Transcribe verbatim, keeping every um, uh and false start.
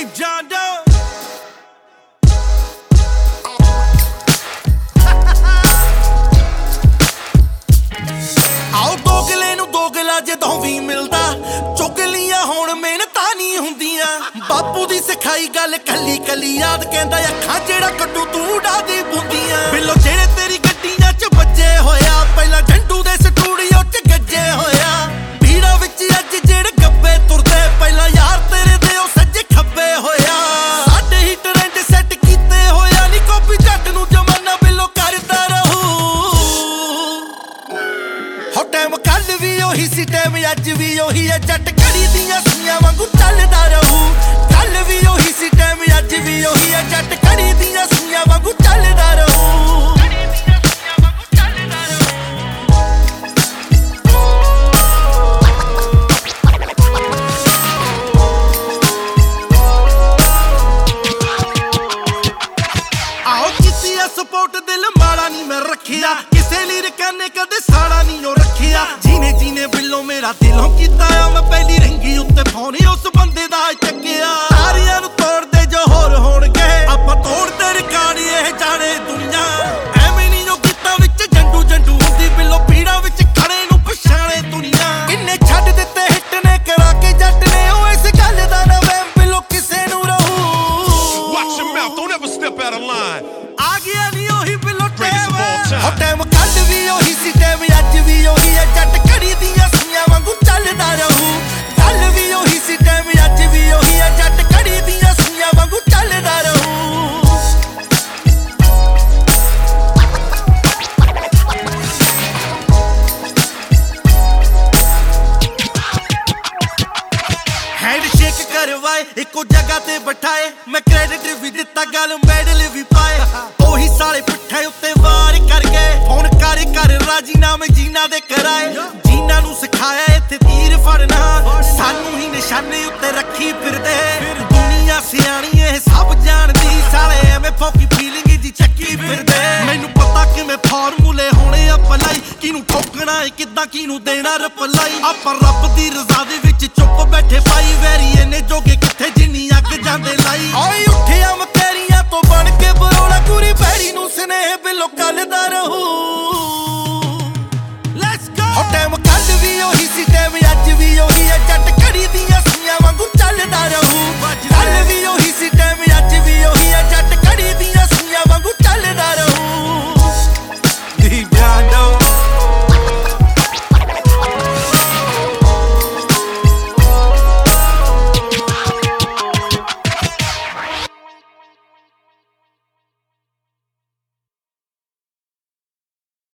name John Doe. ਆਓ ਦੋਗਲੇ ਨੂੰ ਦੋਗਲਾ ਜਦੋਂ ਵੀ ਮਿਲਦਾ ਚੁਗਲੀਆਂ ਹੁਣ ਮਿਹਨਤਾਂ ਨਹੀਂ ਹੁੰਦੀਆਂ ਬਾਪੂ ਦੀ ਸਿਖਾਈ ਗੱਲ ਕੱਲੀ ਕੱਲੀ ਯਾਦ ਕਹਿੰਦਾ ਅੱਖਾਂ ਜਿਹੜਾ ਕੱਢੂ ਤੂੰ ਡਾਦੀ ਬੁੰਦੀਆਂ ਬਿੱਲੋ ਜਿਹੜੇ ਤੇਰੀ ਗੱਡੀਆਂ ਚ ਵੱਜੇ ਹੋਇਆ ਪਹਿਲਾਂ ਢੰਡੂ ਦੇ ਸਟੂਡੀਓ ਚ ਗੱਜੇ ਹੋਇਆ ਭੀੜਾਂ ਵਿੱਚ ਅੱਜ ਜਿਹੜੇ ਗੱਬੇ ਤੁਰਦੇ ਪਹਿਲਾਂ ਯਾਰ ਤੇਰੇ ਦੇ ਉਹ ਸੱਜੇ ਖੱਬੇ ਹੋਇਆ ਸਾਡੇ ਹੀ ਟ੍ਰੈਂਡ ਸੈੱਟ ਕੀਤੇ ਹੋਇਆ ਨਹੀਂ ਕਾਪੀ ਜੱਟ ਨੂੰ ਜਮਾਨਾ ਬਿੱਲੋ ਕਰਦਾ ਰਹੂ ਹੋ ਟਾਈਮ ਕੱਲ ਵੀ ਉਹੀ ਸੀ ਟਾਈਮ ਅੱਜ ਵੀ ਉਹੀ ਹੈ ਜੱਟ ਘੜੀ ਦੀਆਂ ਸੂਈਆਂ ਵਾਂਗੂ ਚੱਲਦਾ ਰਹੂ ਕੱਲ ਵੀ ਉਹੀ ਸੀ ਟਾਈਮ ਅੱਜ ਵੀ ਉਹੀ ਹੈ ਜੱਟ ਘੜੀ ਦੀਆਂ ਸੂਈਆਂ ਵਾਂਗੂ ਚੱਲਦਾ ਰਹੂ ਆਓ ਕੀਤੀ ਆ ਸਪੋਰਟ ਦਿਲ ਮਾੜਾ ਨਹੀਂ ਮੈਂ ਰੱਖਿਆ ਕਿਸੇ ਲੀਰਕਾਂ ਨੇ ਕਦੇ ਸਾੜਾ ਨਹੀਂ ਉਹ ਰੱਖਿਆ ਜੀਨੇ ਜੀਨੇ ਬਿੱਲੋ ਮੇਰਾ ਦਿਲੋਂ ਕੀਤਾ ਆ ਮੈਂ ਪਹਿਲੀ ਰੰਗੀ ਉੱਤੇ ਫੋਨ ਉਸ ਬੰਦੇ ਦਾ ਚੱਕਿਆ ਸਾਰਿਆਂ ਨੂੰ ਤੋੜਦੇ ਜੋ ਹੋਰ ਹੋਣਗੇ ਆਪਾਂ ਤੋੜਦੇ ਰਿਕਾਰਡ ਇਹ ਜਾਣੇ ਦੁਨੀਆ ਐਵੇਂ ਨਹੀਂ ਉਹ ਗੀਤਾਂ ਵਿੱਚ ਜੰਡੂ ਜੰਡੂ ਹੁੰਦੀ ਬਿੱਲੋ ਪੀੜਾਂ ਵਿੱਚ ਖੜੇ ਨੂੰ ਪਛਾਣੇ ਦੁਨੀਆ ਕਿੰਨੇ ਛੱਡ ਦਿੱਤੇ ਹਿੱਟ ਨੇ ਕਰਾ ਕੇ ਜੱਟ ਨੇ ਉਹ ਇਸ ਗੱਲ ਦਾ ਨਾ ਵਹਿਮ ਬਿੱਲੋ ਕਿਸੇ ਨੂੰ ਰਹੂ Watch your mouth, don't ever step out of line. ਆ ਗਿਆ ਨਹੀਂ ਉਹੀ ਬਿੱਲੋ Greatest of all time. ਹੋ ਟਾਈਮ ਕੱਲ ਵੀ ਉਹੀ ਸੀ ਟਾਈਮ ਅੱਜ ਵੀ ਉਹੀ ਹੈ ਜੱਟ ਘੜੀ ਦੀਆਂ ਸੂਈਆਂ ਵਾਂਗੂ ਚੱਲਦਾ ਰਹੂ ਕੱਲ ਵੀ ਉਹੀ ਸੀ ਟਾਈਮ ਅੱਜ ਵੀ ਉਹੀ ਹੈ ਜੱਟ ਘੜੀ ਦੀਆਂ ਸੂਈਆਂ ਵਾਂਗੂ ਚੱਲਦਾ ਰਹੂ ਹੈਂਡਸ਼ੇਕ ਕਰਵਾਏ ਇੱਕੋ ਜਗ੍ਹਾ ਤੇ ਬਿਠਾਏ ਮੈਂ ਕ੍ਰੈਡਿਟ ਵੀ ਦਿੱਤਾ ਗੱਲ ਮੈਡਲ ਵੀ ਪਾਏ ਉਹੀ ਸਾਲੇ ਪਿੱਠੇ ਉੱਤੇ ਵਾਰ ਕਰ ਗਏ ਹੁਣ ਕਰ ਕਰ ਰਾਜੀਨਾਮੇ ਜੀਨਾ ਦੇ ਕਰਾਏ ਜੀਨਾ ਨੂੰ ਸਿਖਾਇਆ ਇੱਥੇ ਤੀਰ ਫੜਨਾ ਸਾਨੂੰ ਹੀ ਨਿਸ਼ਾਨੇ ਉੱਤੇ ਰੱਖੀ ਫਿਰਦੇ ਦੁਨੀਆ ਸਿਆਣੀ ਇਹ ਸਭ ਜਾਣਦੀ ਸਾਲੇ ਐਵੇਂ ਫੋਕੀ ਫੀਲਿੰਗ ਦੀ ਚੱਕੀ ਫਿਰਦੇ ਮੈਨੂੰ ਪਤਾ ਕਿਵੇਂ ਫਾਰਮੂਲੇ ਹੋਣੇ ਆ ਭਲਾਈ ਕਿਹਨੂੰ ਠੋਕਣਾ ਏ ਕਿੱਦਾਂ ਕਿਹਨੂੰ ਦੇਣਾ ਰਿਪਲਾਈ ਆਪਾਂ ਰੱਬ ਦੀ ਰਜ਼ਾ ਦੇ ਵਿੱਚ ਚੁੱਪ ਬੈਠੇ ਪਾਈ ਵੈਰੀ ਇਹਨੇ ਜੋਗੇ ਕਿੱਥੇ ਜਿੰਨੀ ਅੱਗ ਜਾਂਦੇ ਲਾਈ ਓਏ ਉੱਠਿਆ ਮਕੈਰੀਆਂ ਤੋਂ ਬਣ ਕੇ ਬਰੋਲਾ ਪੂਰੀ ਪੈੜੀ ਨੂੰ ਸਨੇਹ ਬਿੱਲੋ ਕੱਲਦਾ ਰਹੂ